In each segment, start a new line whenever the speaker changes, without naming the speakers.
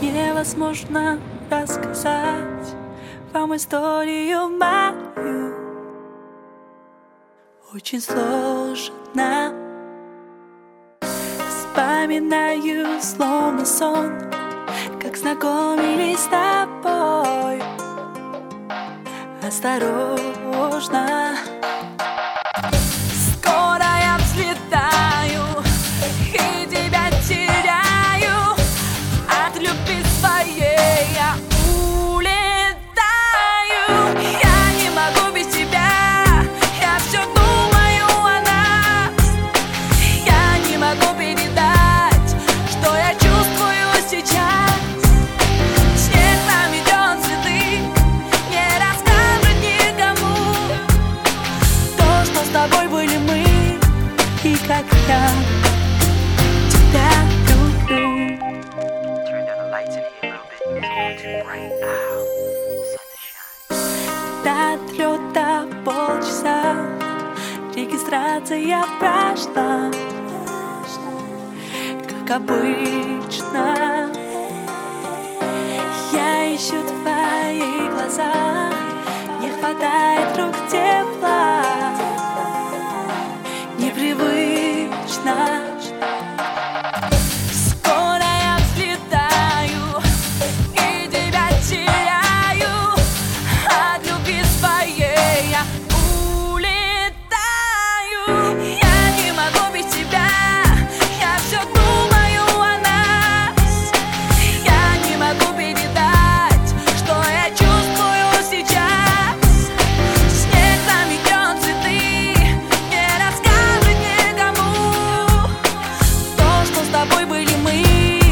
Невозможно рассказать вам историю мою. Очень сложно. Вспоминаю словно сон, как знакомились с тобой. Осторожно. Скоро я взлетаю и тебя теряю. От любви своей я улетаю. Я не могу без тебя. Я все думаю о нас. Я не могу передать, что я чувствую сейчас. Снег наметет цветы, не расскажет никому то, что с тобой были мы, и как я тебя люблю. До 3 до полчаса регистрация прошла, как обычно. Я ищу твои глаза, не хватает рук тепла, непривычно. Скоро я взлетаю и тебя теряю. От любви своей я улетаю. Я не могу без тебя. Я все думаю о нас. Я не могу передать, что я чувствую сейчас. Снег заметет цветы, не расскажет никому то, что с тобой были мы.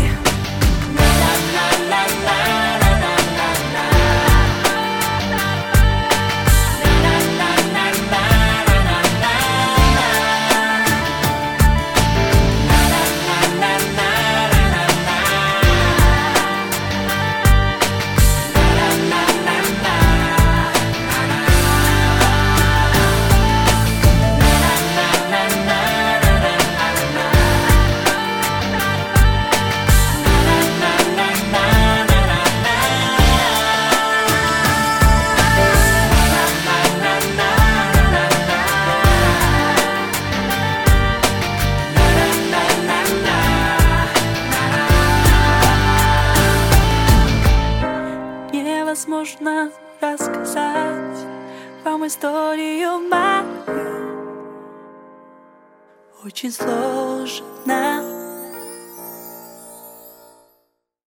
Невозможно рассказать вам историю мою. Очень сложно.